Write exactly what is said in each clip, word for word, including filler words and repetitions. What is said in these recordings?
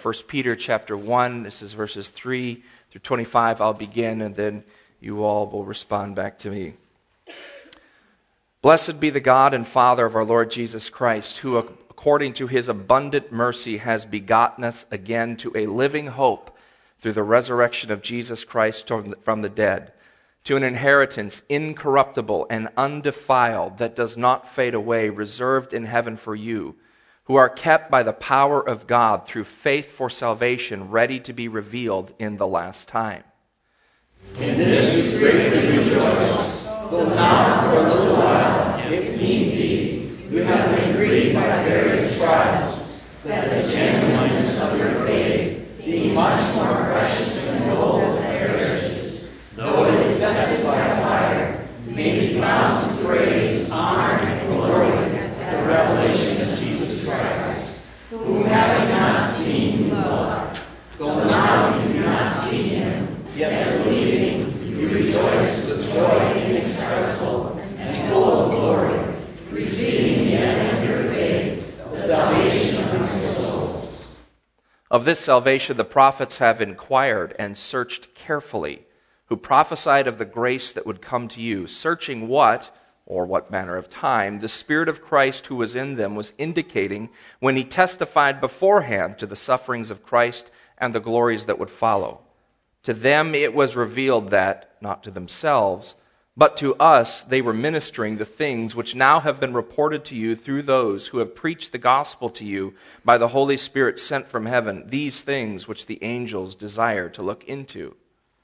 First Peter chapter one. This is verses three through twenty-five. I'll begin, and then you all will respond back to me. Blessed be the God and Father of our Lord Jesus Christ, who according to his abundant mercy has begotten us again to a living hope through the resurrection of Jesus Christ from the dead, to an inheritance incorruptible and undefiled that does not fade away, reserved in heaven for you, who are kept by the power of God through faith for salvation, ready to be revealed in the last time. In this we greatly rejoice, though now for a little while, if need be, you have been grieved by various trials, that the genuineness of your faith, being much more precious than gold that perishes, though it is tested by fire, may be found to praise, honor, and glory at the revelation of Jesus Christ, whom having not seen you love, though now you do not see him, yet believing, you rejoice with joy inexpressible and full of glory, receiving the end of your faith, the salvation of your souls. Of this salvation the prophets have inquired and searched carefully, who prophesied of the grace that would come to you, searching what, or what manner of time, the Spirit of Christ who was in them was indicating when he testified beforehand to the sufferings of Christ and the glories that would follow. To them it was revealed that, not to themselves, but to us they were ministering the things which now have been reported to you through those who have preached the gospel to you by the Holy Spirit sent from heaven, these things which the angels desire to look into.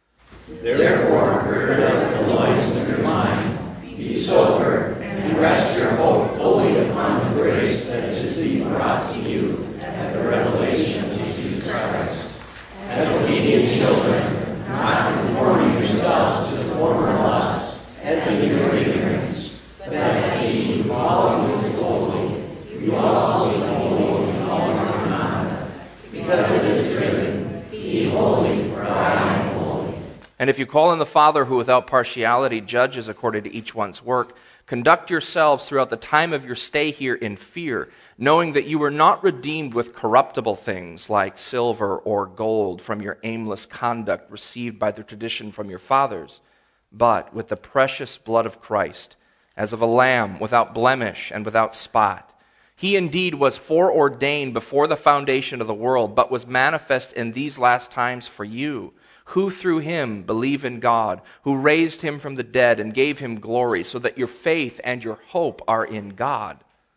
Therefore, gird up the loins of your mind, be sober, and rest your hope fully upon the grace that is to be brought to you at the revelation of Jesus Christ. As obedient children, not conforming yourselves to the former lusts, as in your ignorance, but as he who called you is holy, you also be holy in all your conduct, because it is written, be holy, for I am holy. And if you call on the Father who without partiality judges according to each one's work, conduct yourselves throughout the time of your stay here in fear, knowing that you were not redeemed with corruptible things like silver or gold from your aimless conduct received by the tradition from your fathers, but with the precious blood of Christ, as of a lamb without blemish and without spot. He indeed was foreordained before the foundation of the world, but was manifest in these last times for you, who through him believe in God, who raised him from the dead and gave him glory, so that your faith and your hope are in God.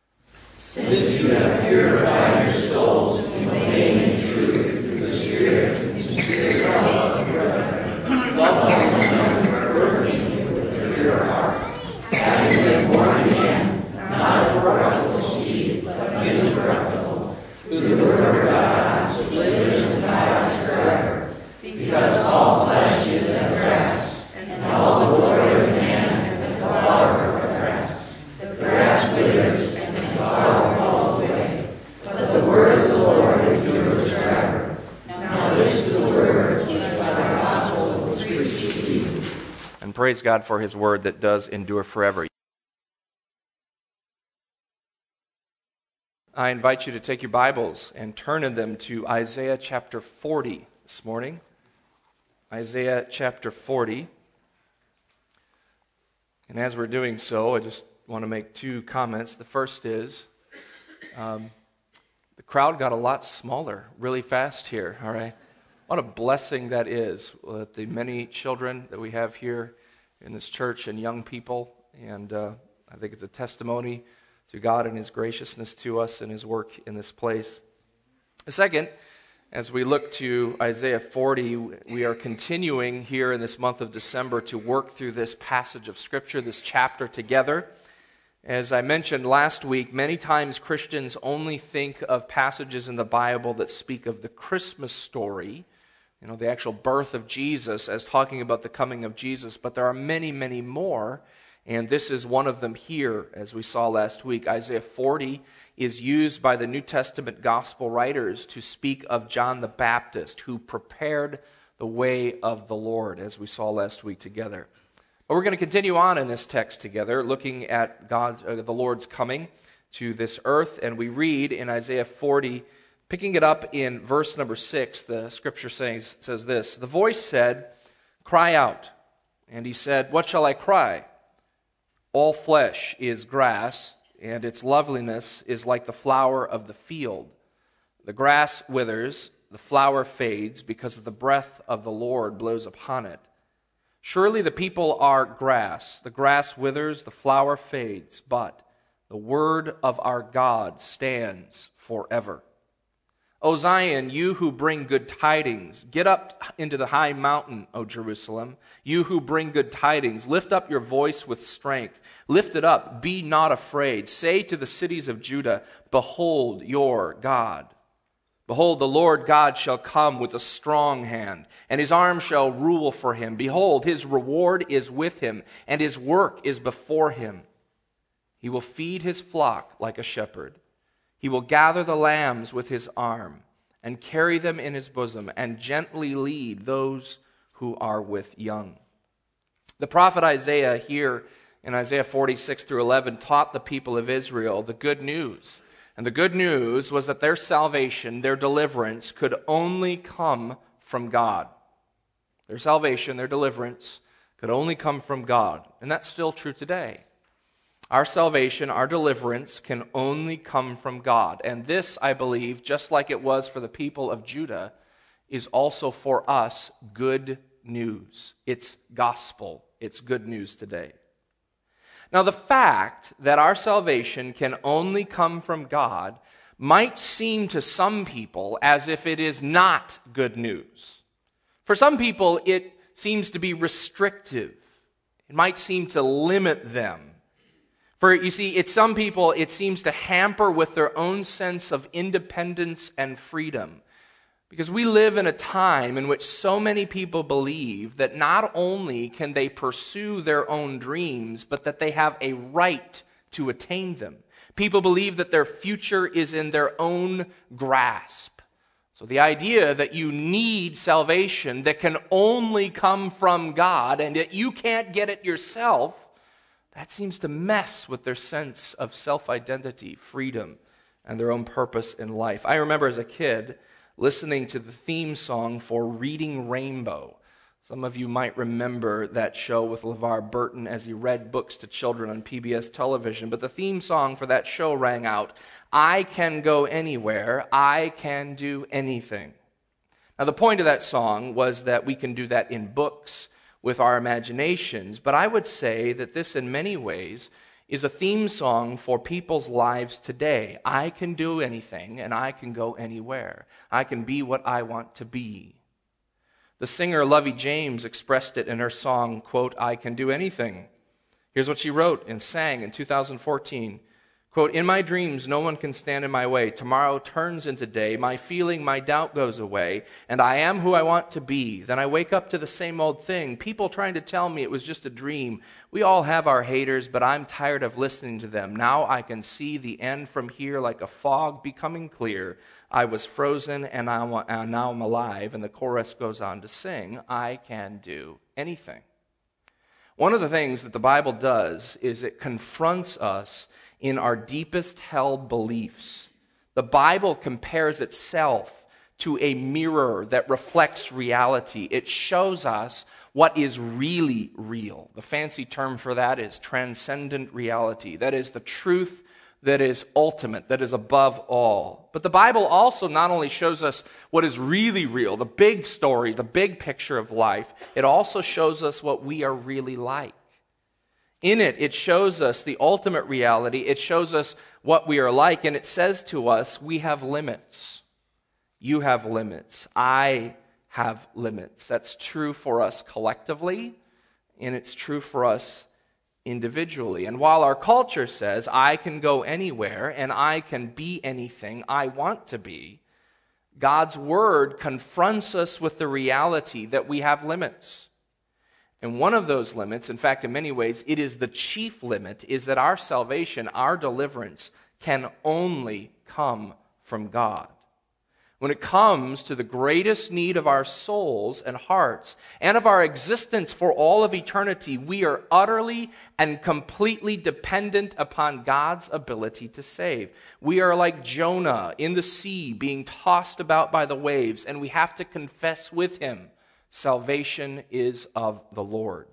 Since you have purified your souls in obeying in truth through the Spirit and sincere love of brethren, love one another fervently with a pure heart, having been born again, not of corruptible seed, but incorruptible, through the word of God, which lives and abides forever. Because all flesh is as grass, and all the glory of man is as the flower of the grass. The grass withers, and the flower falls away, but the word of the Lord endures forever. Now this is the word which by the gospel was preached to you. And praise God for his word that does endure forever. I invite you to take your Bibles and turn in them to Isaiah chapter forty this morning. Isaiah chapter forty. And as we're doing so, I just want to make two comments. The first is, um, the crowd got a lot smaller really fast here, all right? What a blessing that is, uh, the many children that we have here in this church and young people. And uh, I think it's a testimony to God and his graciousness to us and his work in this place. The second, as we look to Isaiah forty, we are continuing here in this month of December to work through this passage of Scripture, this chapter together. As I mentioned last week, many times Christians only think of passages in the Bible that speak of the Christmas story, you know, the actual birth of Jesus, as talking about the coming of Jesus, but there are many, many more. And this is one of them here, as we saw last week. Isaiah forty is used by the New Testament gospel writers to speak of John the Baptist, who prepared the way of the Lord, as we saw last week together. But we're going to continue on in this text together, looking at God's, uh, the Lord's coming to this earth. And we read in Isaiah forty, Picking it up in verse number six, the scripture says, says this, "The voice said, 'Cry out.' And he said, 'What shall I cry? All flesh is grass, and its loveliness is like the flower of the field. The grass withers, the flower fades, because the breath of the Lord blows upon it. Surely the people are grass. The grass withers, the flower fades, but the word of our God stands forever. O Zion, you who bring good tidings, get up into the high mountain, O Jerusalem. You who bring good tidings, lift up your voice with strength. Lift it up, be not afraid. Say to the cities of Judah, behold your God. Behold, the Lord God shall come with a strong hand, and his arm shall rule for him. Behold, his reward is with him, and his work is before him. He will feed his flock like a shepherd. He will gather the lambs with his arm and carry them in his bosom and gently lead those who are with young." The prophet Isaiah here in Isaiah forty-six through eleven taught the people of Israel the good news. And the good news was that their salvation, their deliverance, could only come from God. Their salvation, their deliverance, could only come from God. And that's still true today. Our salvation, our deliverance can only come from God. And this, I believe, just like it was for the people of Judah, is also for us good news. It's gospel. It's good news today. Now, the fact that our salvation can only come from God might seem to some people as if it is not good news. For some people, it seems to be restrictive. It might seem to limit them. For, you see, it's some people, it seems to hamper with their own sense of independence and freedom. Because we live in a time in which so many people believe that not only can they pursue their own dreams, but that they have a right to attain them. People believe that their future is in their own grasp. So the idea that you need salvation that can only come from God and that you can't get it yourself, that seems to mess with their sense of self-identity, freedom, and their own purpose in life. I remember as a kid listening to the theme song for Reading Rainbow. Some of you might remember that show with LeVar Burton as he read books to children on P B S television. But the theme song for that show rang out, "I can go anywhere, I can do anything." Now the point of that song was that we can do that in books, with our imaginations, but I would say that this in many ways is a theme song for people's lives today. I can do anything and I can go anywhere. I can be what I want to be. The singer Lovey James expressed it in her song, quote, "I can do anything." Here's what she wrote and sang in two thousand fourteen. Quote, "In my dreams, no one can stand in my way. Tomorrow turns into day. My feeling, my doubt goes away. And I am who I want to be. Then I wake up to the same old thing. People trying to tell me it was just a dream. We all have our haters, but I'm tired of listening to them. Now I can see the end from here like a fog becoming clear. I was frozen and now I'm alive." And the chorus goes on to sing, "I can do anything." One of the things that the Bible does is it confronts us in our deepest held beliefs. The Bible compares itself to a mirror that reflects reality. It shows us what is really real. The fancy term for that is transcendent reality. That is the truth that is ultimate, that is above all. But the Bible also not only shows us what is really real, the big story, the big picture of life, it also shows us what we are really like. In it, it shows us the ultimate reality. It shows us what we are like, and it says to us, we have limits. You have limits. I have limits. That's true for us collectively, and it's true for us individually. And while our culture says, I can go anywhere, and I can be anything I want to be, God's Word confronts us with the reality that we have limits. And one of those limits, in fact, in many ways, it is the chief limit, is that our salvation, our deliverance, can only come from God. when it comes to the greatest need of our souls and hearts and of our existence for all of eternity, we are utterly and completely dependent upon God's ability to save. We are like Jonah in the sea being tossed about by the waves, and we have to confess with him, salvation is of the Lord.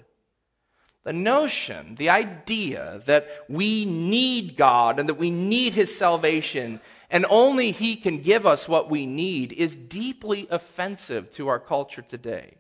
The notion, the idea that we need God and that we need his salvation and only he can give us what we need is deeply offensive to our culture today.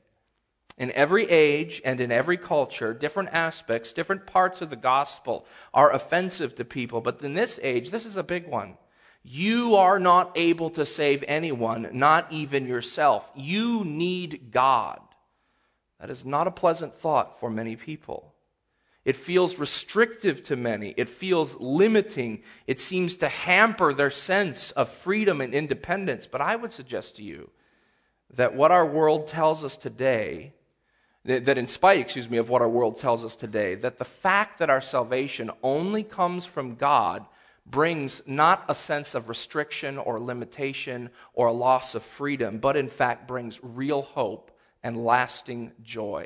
In every age and in every culture, different aspects, different parts of the gospel are offensive to people. But in this age, this is a big one. You are not able to save anyone, not even yourself. You need God. That is not a pleasant thought for many people. It feels restrictive to many. It feels limiting. It seems to hamper their sense of freedom and independence. But I would suggest to you that what our world tells us today, that in spite, excuse me, of what our world tells us today, that the fact that our salvation only comes from God brings not a sense of restriction or limitation or a loss of freedom, but in fact brings real hope and lasting joy.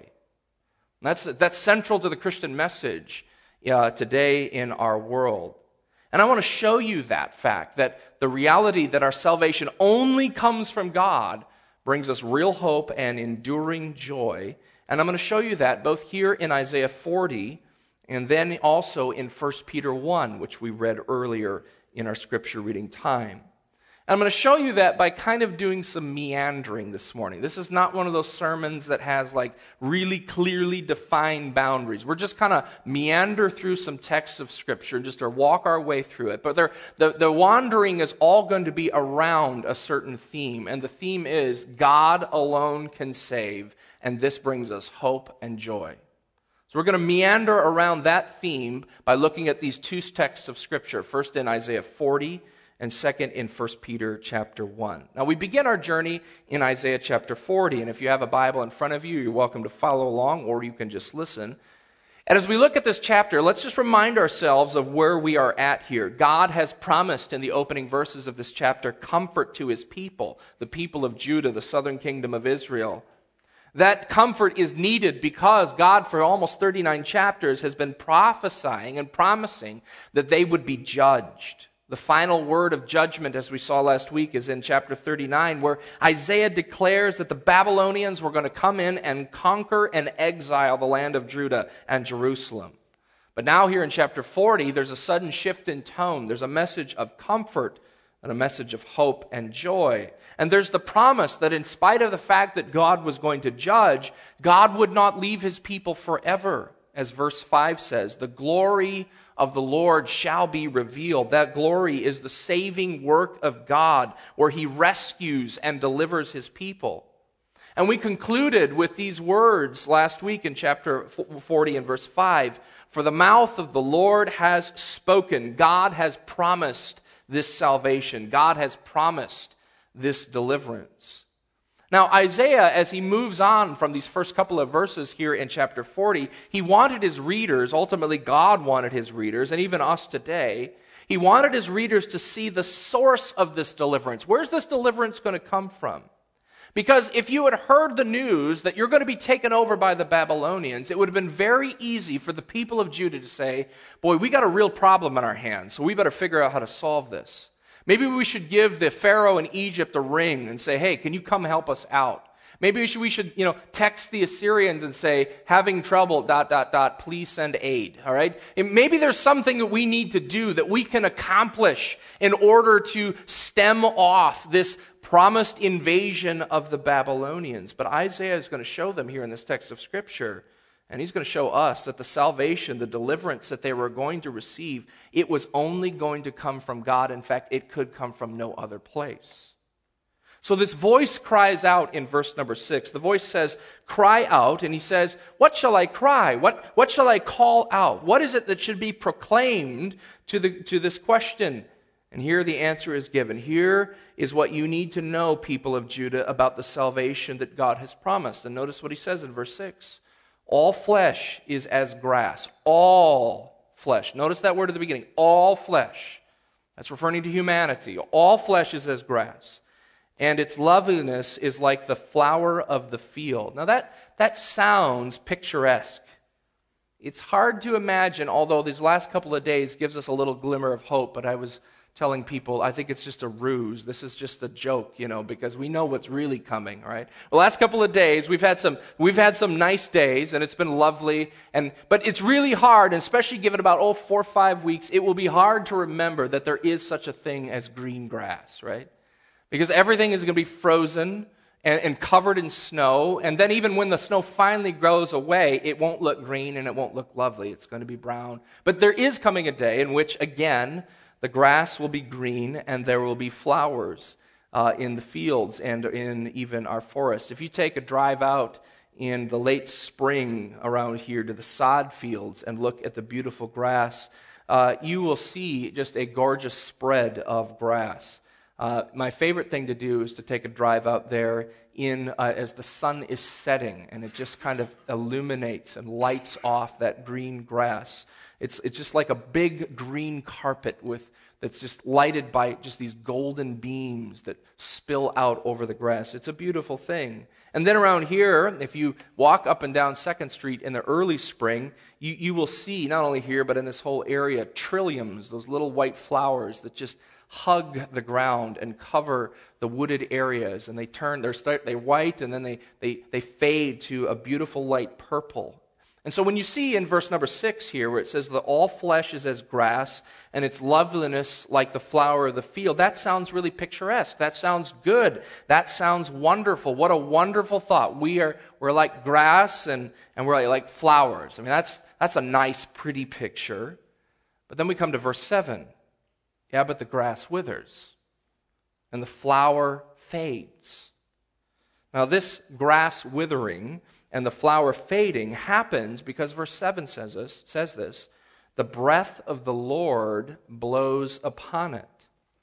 And that's, that's central to the Christian message uh, today in our world. And I want to show you that fact, that the reality that our salvation only comes from God brings us real hope and enduring joy. And I'm going to show you that both here in Isaiah forty and then also in First Peter one, which we read earlier in our scripture reading time. And I'm going to show you that by kind of doing some meandering this morning. This is not one of those sermons that has like really clearly defined boundaries. We're just kind of meander through some texts of Scripture and just to walk our way through it. But the, the wandering is all going to be around a certain theme. And the theme is God alone can save. And this brings us hope and joy. So we're going to meander around that theme by looking at these two texts of Scripture. First in Isaiah forty. And second in First Peter chapter one. Now we begin our journey in Isaiah chapter forty, and if you have a Bible in front of you, you're welcome to follow along, or you can just listen. And as we look at this chapter, let's just remind ourselves of where we are at here. God has promised in the opening verses of this chapter comfort to his people, the people of Judah, the southern kingdom of Israel. That comfort is needed because God, for almost thirty-nine chapters, has been prophesying and promising that they would be judged. The final word of judgment, as we saw last week, is in chapter thirty-nine, where Isaiah declares that the Babylonians were going to come in and conquer and exile the land of Judah and Jerusalem. But now here in chapter forty, there's a sudden shift in tone. There's a message of comfort and a message of hope and joy. And there's the promise that in spite of the fact that God was going to judge, God would not leave his people forever. As verse five says, the glory of the Lord shall be revealed. That glory is the saving work of God, where he rescues and delivers his people. And we concluded with these words last week in chapter forty and verse five. For the mouth of the Lord has spoken. God has promised this salvation. God has promised this deliverance. Now, Isaiah, as he moves on from these first couple of verses here in chapter forty, he wanted his readers, ultimately God wanted his readers, and even us today, he wanted his readers to see the source of this deliverance. Where's this deliverance going to come from? Because if you had heard the news that you're going to be taken over by the Babylonians, it would have been very easy for the people of Judah to say, boy, we got a real problem in our hands, so we better figure out how to solve this. Maybe we should give the Pharaoh in Egypt a ring and say, hey, can you come help us out? Maybe we should, we should, you know, text the Assyrians and say, having trouble, dot, dot, dot, please send aid, all right? And maybe there's something that we need to do that we can accomplish in order to stem off this promised invasion of the Babylonians. But Isaiah is going to show them here in this text of Scripture, and he's going to show us that the salvation, the deliverance that they were going to receive, it was only going to come from God. In fact, it could come from no other place. So this voice cries out in verse number six. The voice says, cry out, and he says, what shall I cry? What, what shall I call out? What is it that should be proclaimed to, the, to this question? And here the answer is given. Here is what you need to know, people of Judah, about the salvation that God has promised. And notice what he says in verse six. All flesh is as grass. All flesh. Notice that word at the beginning. All flesh. That's referring to humanity. All flesh is as grass. and its loveliness is like the flower of the field. Now that, that sounds picturesque. It's hard to imagine, although these last couple of days gives us a little glimmer of hope, but I was telling people, I think it's just a ruse. This is just a joke, you know, because we know what's really coming, right? The last couple of days, we've had some we've had some nice days, and it's been lovely, and but it's really hard, and especially given about, oh, four or five weeks, it will be hard to remember that there is such a thing as green grass, right? Because everything is going to be frozen and, and covered in snow, and then even when the snow finally grows away, it won't look green and it won't look lovely. It's going to be brown. But there is coming a day in which, again, the grass will be green, and there will be flowers uh, in the fields and in even our forest. If you take a drive out in the late spring around here to the sod fields and look at the beautiful grass, uh, you will see just a gorgeous spread of grass. Uh, my favorite thing to do is to take a drive out there in uh, as the sun is setting, and it just kind of illuminates and lights off that green grass. It's it's just like a big green carpet with that's just lighted by just these golden beams that spill out over the grass. It's a beautiful thing. And then around here, if you walk up and down Second Street in the early spring, you, you will see, not only here, but in this whole area, trilliums, those little white flowers that just hug the ground and cover the wooded areas. And they turn, they're, start, they're white, and then they, they, they fade to a beautiful light purple. And so when you see in verse number six here, where it says that all flesh is as grass, and its loveliness like the flower of the field, that sounds really picturesque. That sounds good. That sounds wonderful. What a wonderful thought. We are we're like grass, and, and we're like flowers. I mean, that's that's a nice, pretty picture. But then we come to verse seven. Yeah, but the grass withers, and the flower fades. Now, this grass withering and the flower fading happens because verse seven says this, says this, the breath of the Lord blows upon it.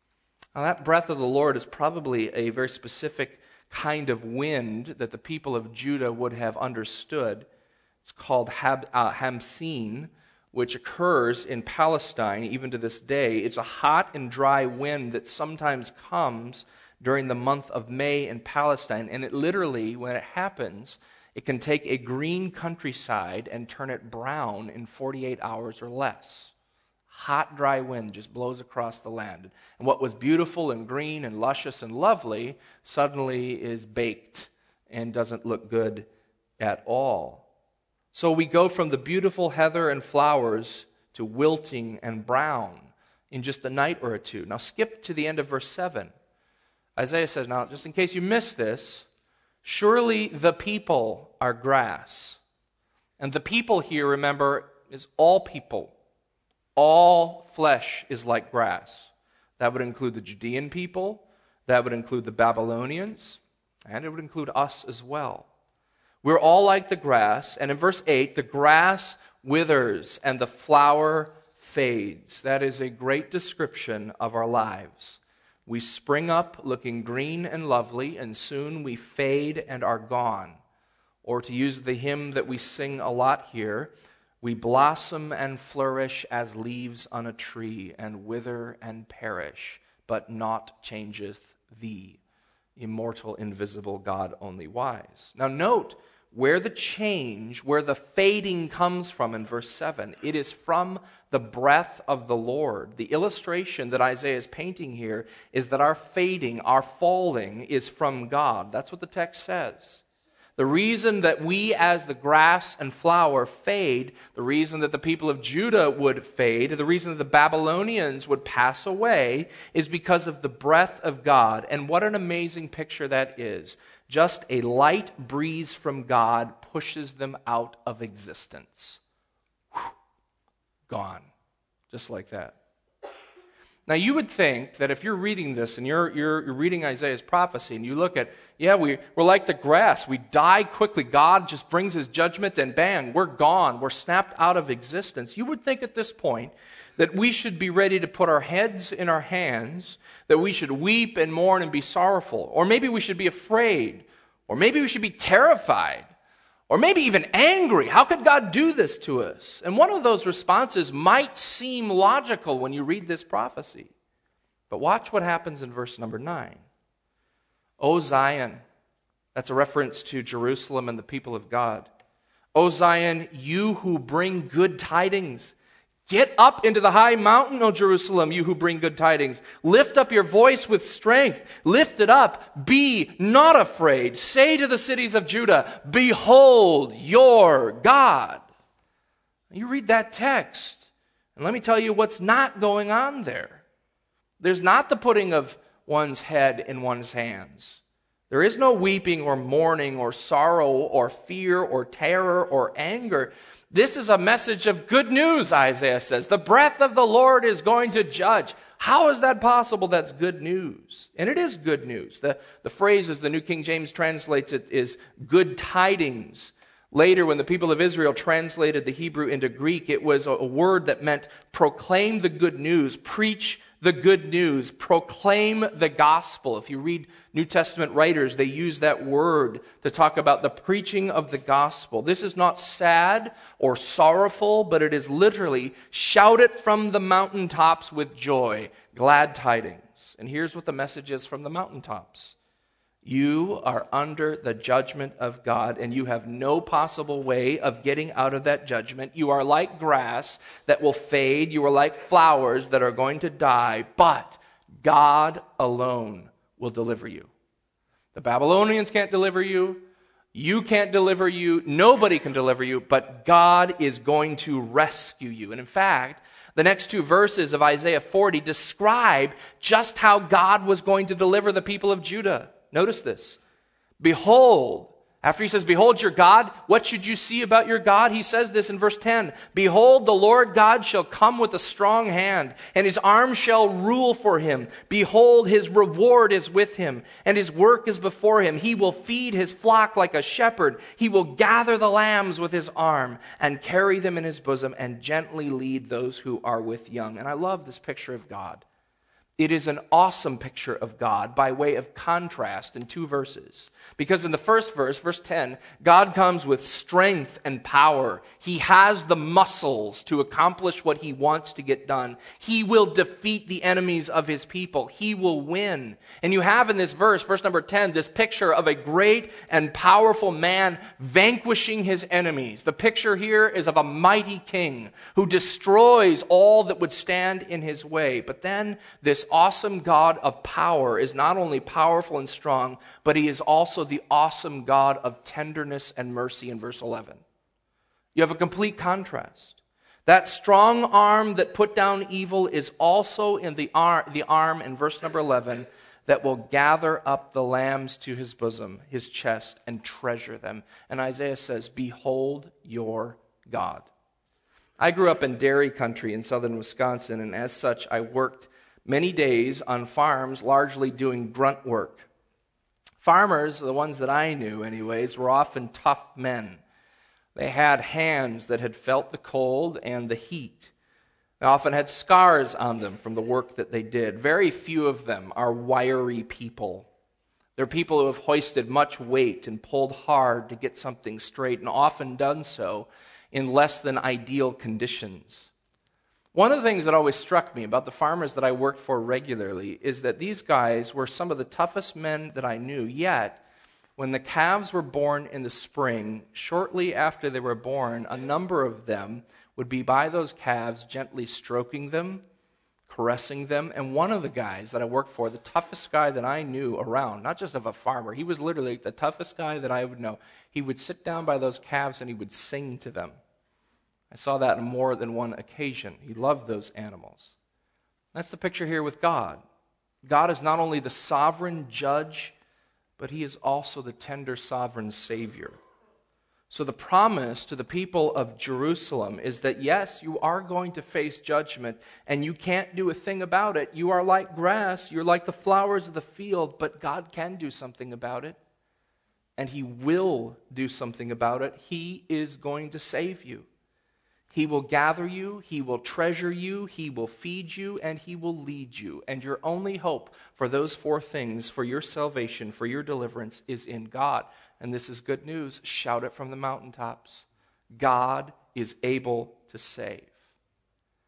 Now that breath of the Lord is probably a very specific kind of wind that the people of Judah would have understood. It's called Hab, uh, Hamseen, which occurs in Palestine even to this day. It's a hot and dry wind that sometimes comes during the month of May in Palestine, and it literally, when it happens, it can take a green countryside and turn it brown in forty-eight hours or less. Hot, dry wind just blows across the land. And what was beautiful and green and luscious and lovely suddenly is baked and doesn't look good at all. So we go from the beautiful heather and flowers to wilting and brown in just a night or two. Now skip to the end of verse seven. Isaiah says, now just in case you missed this, surely the people are grass. And the people here, remember, is all people. All flesh is like grass. That would include the Judean people. That would include the Babylonians. And it would include us as well. We're all like the grass. And in verse eight, the grass withers and the flower fades. That is a great description of our lives. We spring up looking green and lovely, and soon we fade and are gone. Or to use the hymn that we sing a lot here, we blossom and flourish as leaves on a tree, and wither and perish, but naught changeth thee, immortal, invisible God only wise. Now note where the change, where the fading comes from in verse seven. It is from the breath of the Lord. The illustration that Isaiah is painting here is that our fading, our falling, is from God. That's what the text says. The reason that we as the grass and flower fade, the reason that the people of Judah would fade, the reason that the Babylonians would pass away is because of the breath of God. And what an amazing picture that is. Just a light breeze from God pushes them out of existence. Whew. Gone. Just like that. Now you would think that if you're reading this and you're, you're, you're reading Isaiah's prophecy and you look at, yeah, we, we're like the grass. We die quickly. God just brings his judgment and bang, we're gone. We're snapped out of existence. You would think at this point that we should be ready to put our heads in our hands, that we should weep and mourn and be sorrowful. Or maybe we should be afraid. Or maybe we should be terrified. Or maybe even angry. How could God do this to us? And one of those responses might seem logical when you read this prophecy. But watch what happens in verse number nine. O Zion, that's a reference to Jerusalem and the people of God. O Zion, you who bring good tidings, get up into the high mountain, O Jerusalem, you who bring good tidings. Lift up your voice with strength. Lift it up. Be not afraid. Say to the cities of Judah, behold your God. You read that text, and let me tell you what's not going on there. There's not the putting of one's head in one's hands. There is no weeping or mourning or sorrow or fear or terror or anger. This is a message of good news, Isaiah says. The breath of the Lord is going to judge. How is that possible? That's good news. And it is good news. The, the phrase, as the New King James translates it, is good tidings. Later, when the people of Israel translated the Hebrew into Greek, it was a word that meant proclaim the good news, preach the good news, proclaim the gospel. If you read New Testament writers, they use that word to talk about the preaching of the gospel. This is not sad or sorrowful, but it is literally shout it from the mountaintops with joy, glad tidings. And here's what the message is from the mountaintops. You are under the judgment of God, and you have no possible way of getting out of that judgment. You are like grass that will fade. You are like flowers that are going to die, but God alone will deliver you. The Babylonians can't deliver you. You can't deliver you. Nobody can deliver you, but God is going to rescue you. And in fact, the next two verses of Isaiah forty describe just how God was going to deliver the people of Judah. Notice this. Behold, after he says, behold your God, what should you see about your God? He says this in verse ten. Behold, the Lord God shall come with a strong hand, and his arm shall rule for him. Behold, his reward is with him, and his work is before him. He will feed his flock like a shepherd. He will gather the lambs with his arm, and carry them in his bosom, and gently lead those who are with young. And I love this picture of God. It is an awesome picture of God by way of contrast in two verses. Because in the first verse, verse ten, God comes with strength and power. He has the muscles to accomplish what he wants to get done. He will defeat the enemies of his people. He will win. And you have in this verse, verse number ten, this picture of a great and powerful man vanquishing his enemies. The picture here is of a mighty king who destroys all that would stand in his way. But then this awesome God of power is not only powerful and strong, but he is also the awesome God of tenderness and mercy in verse eleven. You have a complete contrast. That strong arm that put down evil is also in the arm, the arm in verse number eleven that will gather up the lambs to his bosom, his chest, and treasure them. And Isaiah says, behold your God. I grew up in dairy country in southern Wisconsin, and as such, I worked many days on farms, largely doing grunt work. Farmers, the ones that I knew anyways, were often tough men. They had hands that had felt the cold and the heat. They often had scars on them from the work that they did. Very few of them are wiry people. They're people who have hoisted much weight and pulled hard to get something straight, and often done so in less than ideal conditions. One of the things that always struck me about the farmers that I worked for regularly is that these guys were some of the toughest men that I knew, yet when the calves were born in the spring, shortly after they were born, a number of them would be by those calves gently stroking them, caressing them, and one of the guys that I worked for, the toughest guy that I knew around, not just of a farmer, he was literally the toughest guy that I would know, he would sit down by those calves and he would sing to them. I saw that on more than one occasion. He loved those animals. That's the picture here with God. God is not only the sovereign judge, but he is also the tender sovereign Savior. So the promise to the people of Jerusalem is that, yes, you are going to face judgment, and you can't do a thing about it. You are like grass, you're like the flowers of the field, but God can do something about it, and he will do something about it. He is going to save you. He will gather you, he will treasure you, he will feed you, and he will lead you. And your only hope for those four things, for your salvation, for your deliverance, is in God. And this is good news. Shout it from the mountaintops. God is able to save.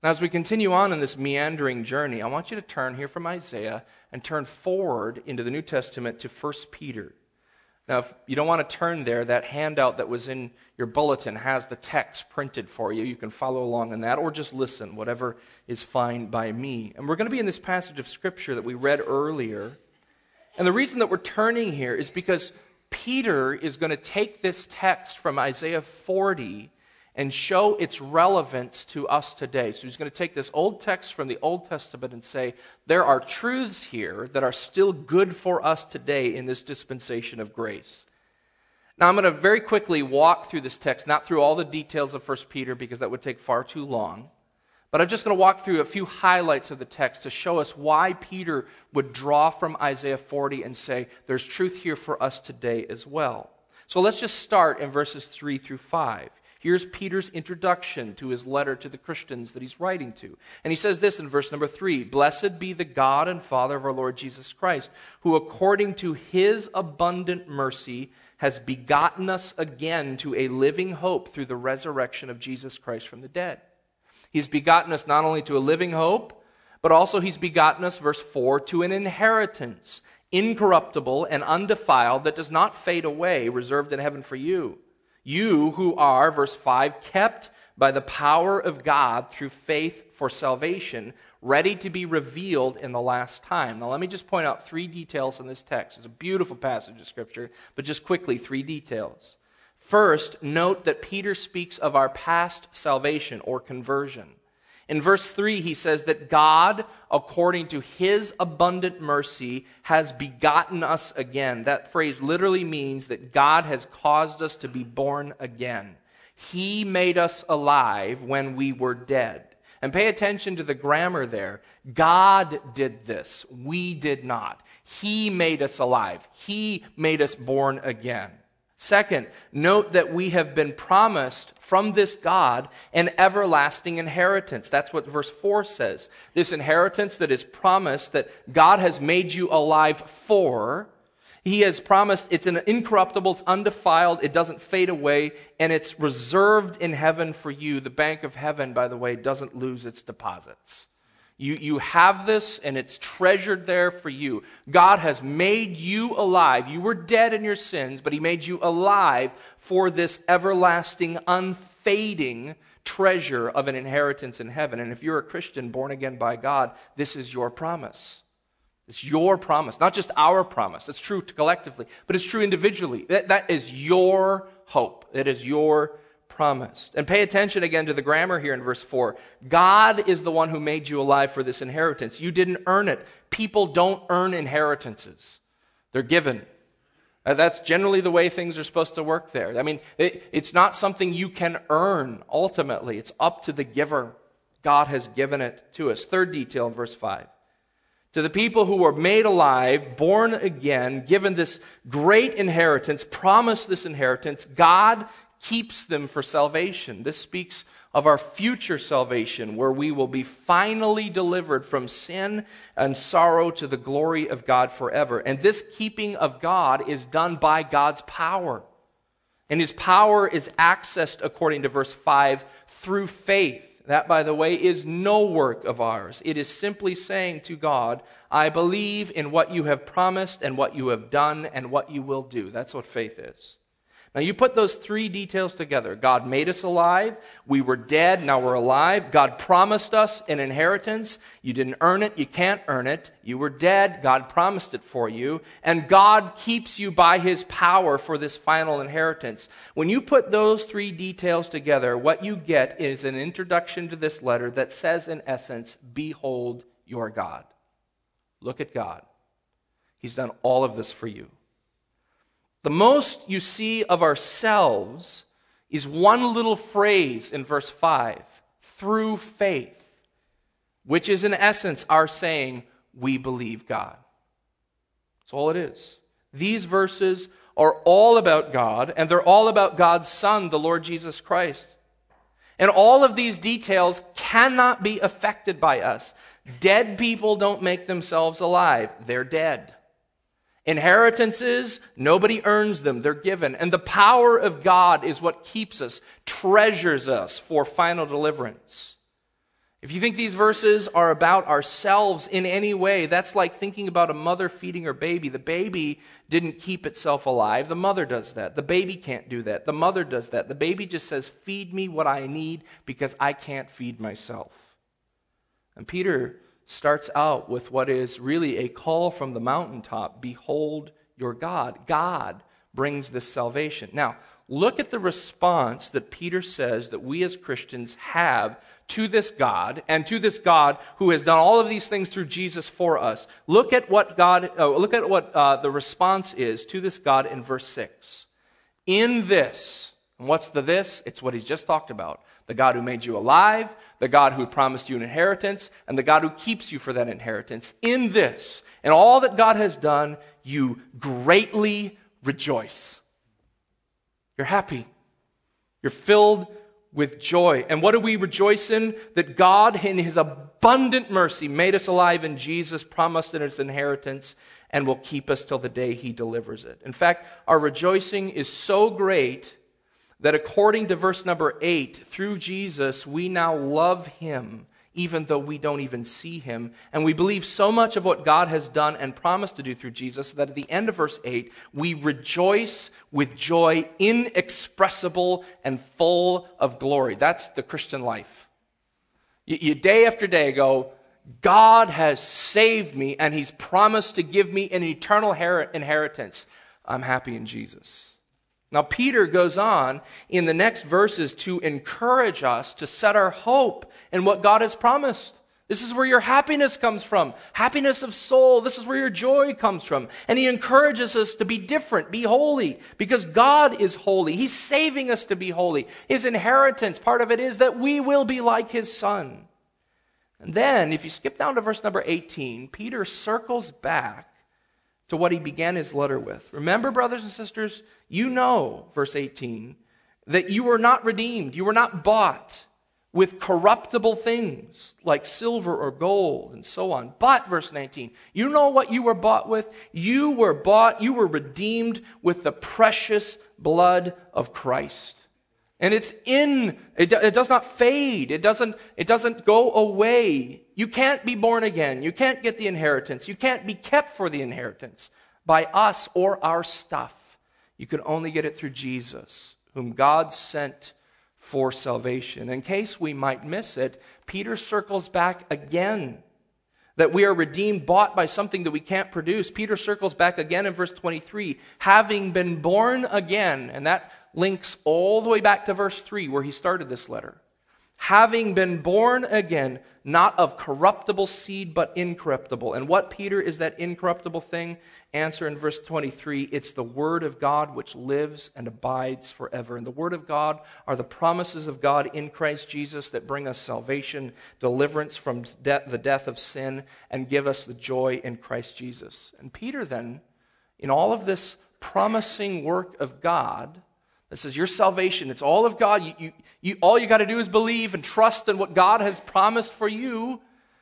Now, as we continue on in this meandering journey, I want you to turn here from Isaiah and turn forward into the New Testament to First Peter. Now, if you don't want to turn there, that handout that was in your bulletin has the text printed for you. You can follow along in that, or just listen, whatever is fine by me. And we're going to be in this passage of Scripture that we read earlier. And the reason that we're turning here is because Peter is going to take this text from Isaiah forty and show its relevance to us today. So he's going to take this old text from the Old Testament and say, there are truths here that are still good for us today in this dispensation of grace. Now I'm going to very quickly walk through this text, not through all the details of First Peter because that would take far too long, but I'm just going to walk through a few highlights of the text to show us why Peter would draw from Isaiah forty and say, there's truth here for us today as well. So let's just start in verses three through five. Here's Peter's introduction to his letter to the Christians that he's writing to. And he says this in verse number three, "Blessed be the God and Father of our Lord Jesus Christ, who according to his abundant mercy has begotten us again to a living hope through the resurrection of Jesus Christ from the dead." He's begotten us not only to a living hope, but also he's begotten us, verse four, to an inheritance, incorruptible and undefiled, that does not fade away, reserved in heaven for you. You who are, verse five, kept by the power of God through faith for salvation, ready to be revealed in the last time. Now let me just point out three details in this text. It's a beautiful passage of Scripture, but just quickly, three details. First, note that Peter speaks of our past salvation or conversion. In verse three, he says that God, according to his abundant mercy, has begotten us again. That phrase literally means that God has caused us to be born again. He made us alive when we were dead. And pay attention to the grammar there. God did this. We did not. He made us alive. He made us born again. Second, note that we have been promised from this God an everlasting inheritance. That's what verse four says. This inheritance that is promised, that God has made you alive for. He has promised it's an incorruptible, it's undefiled, it doesn't fade away, and it's reserved in heaven for you. The bank of heaven, by the way, doesn't lose its deposits. You, you have this, and it's treasured there for you. God has made you alive. You were dead in your sins, but he made you alive for this everlasting, unfading treasure of an inheritance in heaven. And if you're a Christian born again by God, this is your promise. It's your promise, not just our promise. It's true collectively, but it's true individually. That, that is your hope. It is your promised. And pay attention again to the grammar here in verse four. God is the one who made you alive for this inheritance. You didn't earn it. People don't earn inheritances. They're given. Uh, that's generally the way things are supposed to work there. I mean, it, it's not something you can earn ultimately. It's up to the giver. God has given it to us. Third detail in verse five. To the people who were made alive, born again, given this great inheritance, promised this inheritance, God keeps them for salvation. This speaks of our future salvation, where we will be finally delivered from sin and sorrow to the glory of God forever. And this keeping of God is done by God's power. And his power is accessed, according to verse five, through faith. That, by the way, is no work of ours. It is simply saying to God, I believe in what you have promised and what you have done and what you will do. That's what faith is. Now you put those three details together. God made us alive. We were dead. Now we're alive. God promised us an inheritance. You didn't earn it. You can't earn it. You were dead. God promised it for you. And God keeps you by his power for this final inheritance. When you put those three details together, what you get is an introduction to this letter that says, in essence, behold your God. Look at God. He's done all of this for you. The most you see of ourselves is one little phrase in verse five, through faith, which is in essence our saying, we believe God. That's all it is. These verses are all about God, and they're all about God's Son, the Lord Jesus Christ. And all of these details cannot be affected by us. Dead people don't make themselves alive. They're dead. Inheritances, nobody earns them. They're given. And the power of God is what keeps us, treasures us for final deliverance. If you think these verses are about ourselves in any way, that's like thinking about a mother feeding her baby. The baby didn't keep itself alive. The mother does that. The baby can't do that. The mother does that. The baby just says, feed me what I need because I can't feed myself. And Peter starts out with what is really a call from the mountaintop. Behold your God. God brings this salvation. Now, look at the response that Peter says that we as Christians have to this God, and to this God who has done all of these things through Jesus for us. Look at what God, uh, look at what uh, the response is to this God in verse six. In this, and what's the this? It's what he's just talked about. The God who made you alive, the God who promised you an inheritance, and the God who keeps you for that inheritance. In this, and all that God has done, you greatly rejoice. You're happy. You're filled with joy. And what do we rejoice in? That God, in his abundant mercy, made us alive in Jesus, promised in his inheritance, and will keep us till the day he delivers it. In fact, our rejoicing is so great that according to verse number eight, through Jesus, we now love him, even though we don't even see him. And we believe so much of what God has done and promised to do through Jesus that at the end of verse eight, we rejoice with joy inexpressible and full of glory. That's the Christian life. You, you day after day go, God has saved me and he's promised to give me an eternal inheritance. I'm happy in Jesus. Now, Peter goes on in the next verses to encourage us to set our hope in what God has promised. This is where your happiness comes from. Happiness of soul. This is where your joy comes from. And he encourages us to be different, be holy, because God is holy. He's saving us to be holy. His inheritance, part of it is that we will be like his Son. And then, if you skip down to verse number eighteen, Peter circles back to what he began his letter with. Remember, brothers and sisters, you know, verse eighteen, that you were not redeemed, you were not bought with corruptible things like silver or gold and so on. But, verse nineteen, you know what you were bought with? You were bought, you were redeemed with the precious blood of Christ. And it's in, it, it does not fade. It doesn't, it doesn't go away. You can't be born again. You can't get the inheritance. You can't be kept for the inheritance by us or our stuff. You can only get it through Jesus, whom God sent for salvation. In case we might miss it, Peter circles back again. That we are redeemed, bought by something that we can't produce. Peter circles back again in verse twenty-three. Having been born again, and that links all the way back to verse three where he started this letter. Having been born again, not of corruptible seed, but incorruptible. And what, Peter, is that incorruptible thing? Answer in verse twenty-three, it's the Word of God which lives and abides forever. And the Word of God are the promises of God in Christ Jesus that bring us salvation, deliverance from de- the death of sin, and give us the joy in Christ Jesus. And Peter then, in all of this promising work of God, this is your salvation. It's all of God. You, you, you, all you got to do is believe and trust in what God has promised for you.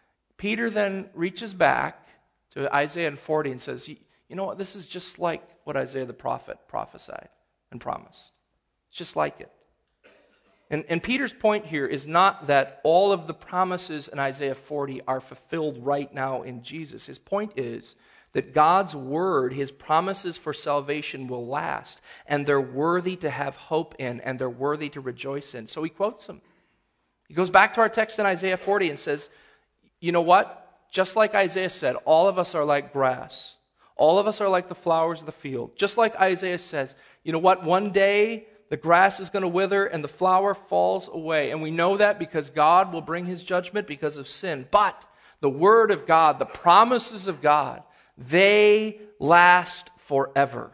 Peter then reaches back to Isaiah forty and says, you, you know what? This is just like what Isaiah the prophet prophesied and promised. It's just like it. And, and Peter's point here is not that all of the promises in Isaiah forty are fulfilled right now in Jesus. His point is that God's word, his promises for salvation will last, and they're worthy to have hope in, and they're worthy to rejoice in. So he quotes them. He goes back to our text in Isaiah forty and says, you know what? Just like Isaiah said, all of us are like grass. All of us are like the flowers of the field. Just like Isaiah says, you know what? One day the grass is going to wither and the flower falls away. And we know that because God will bring his judgment because of sin. But the word of God, the promises of God, they last forever.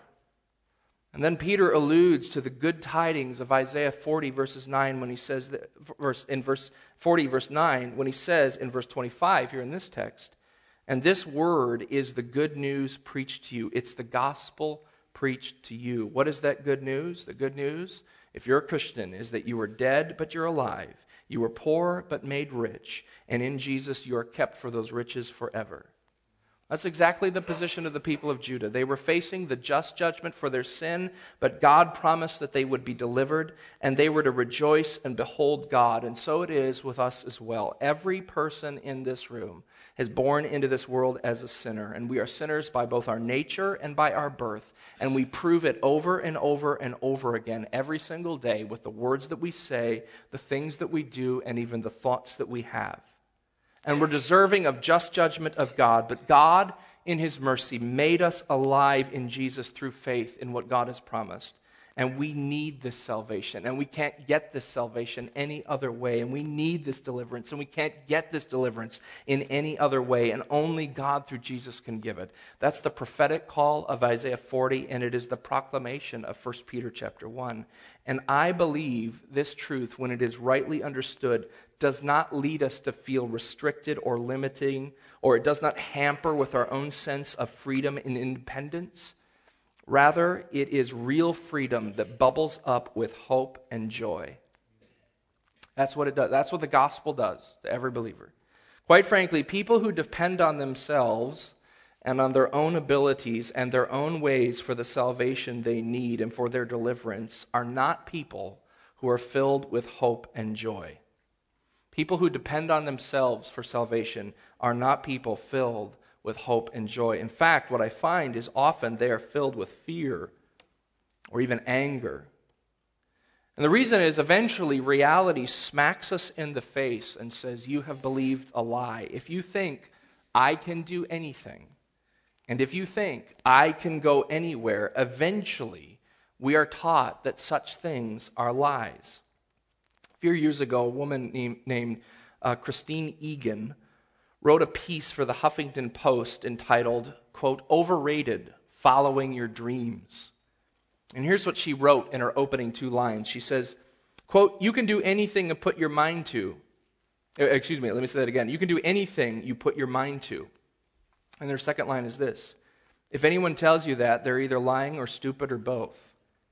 And then Peter alludes to the good tidings of Isaiah forty, verses nine, when he says, that, verse, in verse forty, verse nine, when he says in verse twenty-five here in this text, and this word is the good news preached to you. It's the gospel preached to you. What is that good news? The good news, if you're a Christian, is that you were dead, but you're alive. You were poor, but made rich. And in Jesus, you are kept for those riches forever. That's exactly the position of the people of Judah. They were facing the just judgment for their sin, but God promised that they would be delivered, and they were to rejoice and behold God. And so it is with us as well. Every person in this room is born into this world as a sinner, and we are sinners by both our nature and by our birth. And we prove it over and over and over again every single day with the words that we say, the things that we do, and even the thoughts that we have. And we're deserving of just judgment of God. But God, in His mercy, made us alive in Jesus through faith in what God has promised. And we need this salvation. And we can't get this salvation any other way. And we need this deliverance. And we can't get this deliverance in any other way. And only God through Jesus can give it. That's the prophetic call of Isaiah forty. And it is the proclamation of First Peter chapter one. And I believe this truth, when it is rightly understood, does not lead us to feel restricted or limiting, or it does not hamper with our own sense of freedom and independence. Rather, it is real freedom that bubbles up with hope and joy. That's what it does. That's what the gospel does to every believer. Quite frankly, people who depend on themselves and on their own abilities and their own ways for the salvation they need and for their deliverance are not people who are filled with hope and joy. People who depend on themselves for salvation are not people filled with hope and joy. In fact, what I find is often they are filled with fear or even anger. And the reason is eventually reality smacks us in the face and says, you have believed a lie. If you think I can do anything, and if you think I can go anywhere, eventually we are taught that such things are lies. A few years ago, a woman named, named uh, Christine Egan wrote a piece for the Huffington Post entitled, quote, "Overrated, Following Your Dreams." And here's what she wrote in her opening two lines. She says, quote, "You can do anything you put your mind to." Excuse me, let me say that again. You can do anything you put your mind to. And their second line is this: "If anyone tells you that, they're either lying or stupid or both."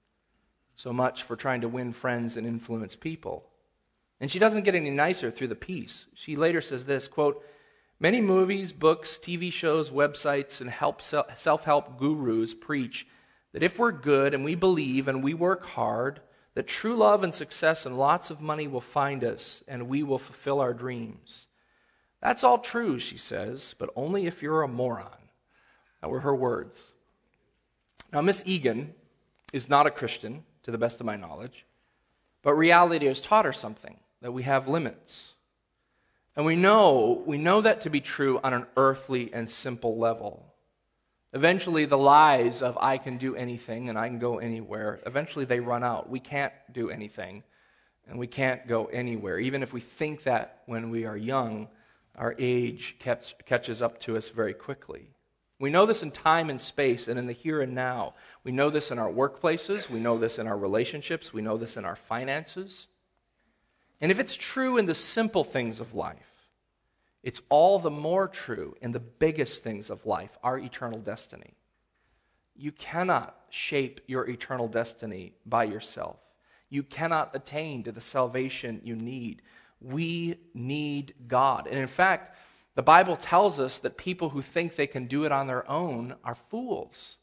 So much for trying to win friends and influence people. And she doesn't get any nicer through the piece. She later says this, quote, "Many movies, books, T V shows, websites, and help self-help gurus preach that if we're good and we believe and we work hard, that true love and success and lots of money will find us and we will fulfill our dreams. That's all true," she says, "but only if you're a moron." That were her words. Now, Miss Egan is not a Christian, to the best of my knowledge, but reality has taught her something, that we have limits. And we know, we know that to be true on an earthly and simple level. Eventually, the lies of I can do anything and I can go anywhere, eventually they run out. We can't do anything and we can't go anywhere. Even if we think that when we are young, our age catch, catches up to us very quickly. We know this in time and space and in the here and now. We know this in our workplaces. We know this in our relationships. We know this in our finances. And if it's true in the simple things of life, it's all the more true in the biggest things of life, our eternal destiny. You cannot shape your eternal destiny by yourself. You cannot attain to the salvation you need. We need God. And in fact, the Bible tells us that people who think they can do it on their own are fools.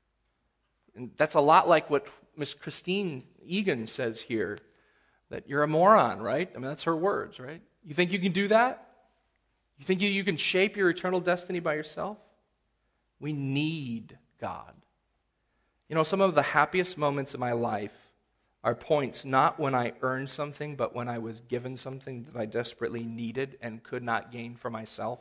And that's a lot like what Miss Christine Egan says here, that you're a moron, right? I mean, that's her words, right? You think you can do that? You think you, you can shape your eternal destiny by yourself? We need God. You know, some of the happiest moments of my life are points not when I earned something, but when I was given something that I desperately needed and could not gain for myself.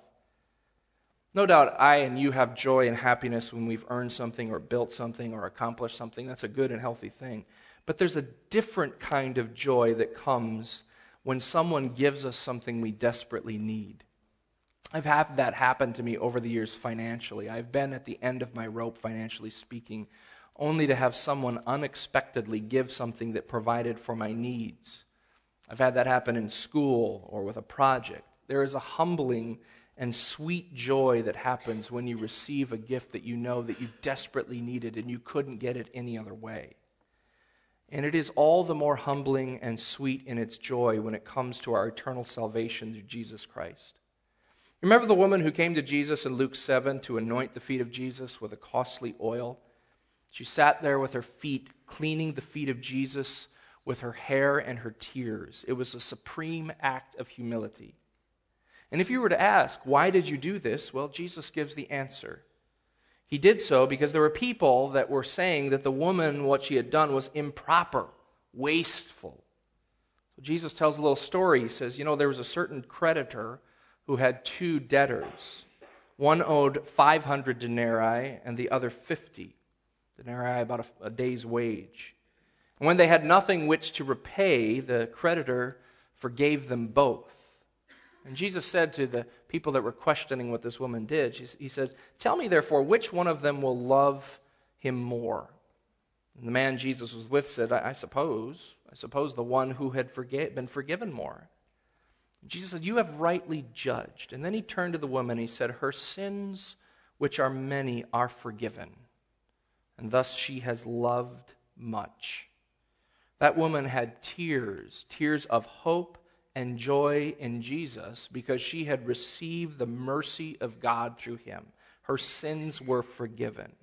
No doubt I and you have joy and happiness when we've earned something or built something or accomplished something. That's a good and healthy thing. But there's a different kind of joy that comes when someone gives us something we desperately need. I've had that happen to me over the years financially. I've been at the end of my rope, financially speaking, only to have someone unexpectedly give something that provided for my needs. I've had that happen in school or with a project. There is a humbling and sweet joy that happens when you receive a gift that you know that you desperately needed and you couldn't get it any other way. And it is all the more humbling and sweet in its joy when it comes to our eternal salvation through Jesus Christ. Remember the woman who came to Jesus in Luke seven to anoint the feet of Jesus with a costly oil? She sat there with her feet, cleaning the feet of Jesus with her hair and her tears. It was a supreme act of humility. And if you were to ask, why did you do this? Well, Jesus gives the answer. He did so because there were people that were saying that the woman, what she had done, was improper, wasteful. So Jesus tells a little story. He says, you know, there was a certain creditor who had two debtors. One owed five hundred denarii and the other fifty denarii, about a, a day's wage. And when they had nothing which to repay, the creditor forgave them both. And Jesus said to the people that were questioning what this woman did, he said, tell me therefore, which one of them will love him more? And the man Jesus was with said, I, I suppose, I suppose the one who had forga- been forgiven more. And Jesus said, you have rightly judged. And then he turned to the woman and he said, her sins, which are many, are forgiven. And thus she has loved much. That woman had tears, tears of hope and joy in Jesus because she had received the mercy of God through him. Her sins were forgiven.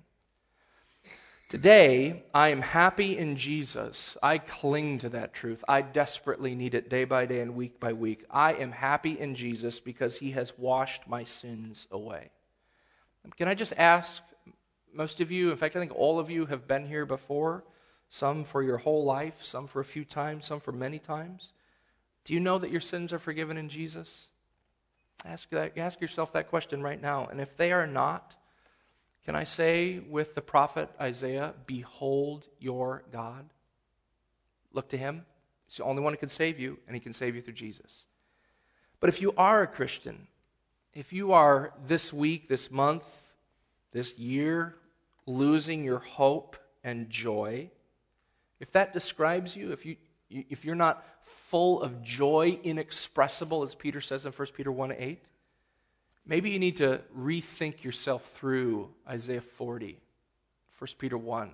Today, I am happy in Jesus. I cling to that truth. I desperately need it day by day and week by week. I am happy in Jesus because he has washed my sins away. Can I just ask, most of you, in fact, I think all of you have been here before, some for your whole life, some for a few times, some for many times. Do you know that your sins are forgiven in Jesus? Ask that, ask yourself that question right now. And if they are not, can I say with the prophet Isaiah, behold your God? Look to him. He's the only one who can save you, and he can save you through Jesus. But if you are a Christian, if you are this week, this month, this year, losing your hope and joy, if that describes you, if you if you're not full of joy, inexpressible, as Peter says in First Peter one eight, maybe you need to rethink yourself through Isaiah forty, First Peter one,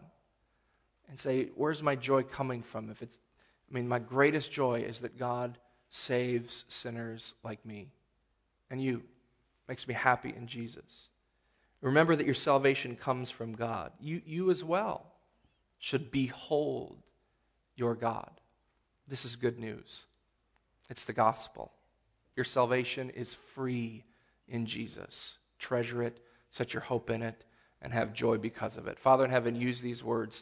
and say, where's my joy coming from? If it's, I mean, my greatest joy is that God saves sinners like me and you. Makes me happy in Jesus. Remember that your salvation comes from God. You, you as well should behold your God. This is good news. It's the gospel. Your salvation is free in Jesus. Treasure it, set your hope in it, and have joy because of it. Father in heaven, use these words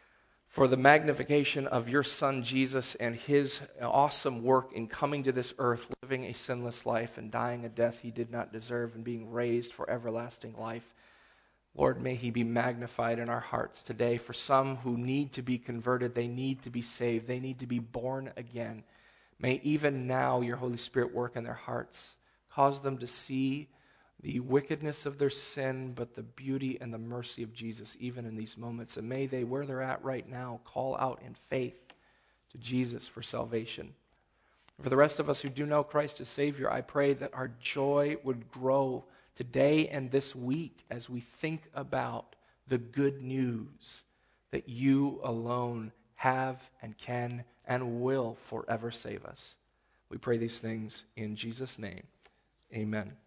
for the magnification of your Son Jesus and his awesome work in coming to this earth, living a sinless life and dying a death he did not deserve and being raised for everlasting life. Lord, may he be magnified in our hearts today. For some who need to be converted, they need to be saved. They need to be born again. May even now your Holy Spirit work in their hearts. Cause them to see the wickedness of their sin, but the beauty and the mercy of Jesus even in these moments. And may they, where they're at right now, call out in faith to Jesus for salvation. For the rest of us who do know Christ as Savior, I pray that our joy would grow today and this week as we think about the good news that you alone have and can and will forever save us. We pray these things in Jesus' name. Amen.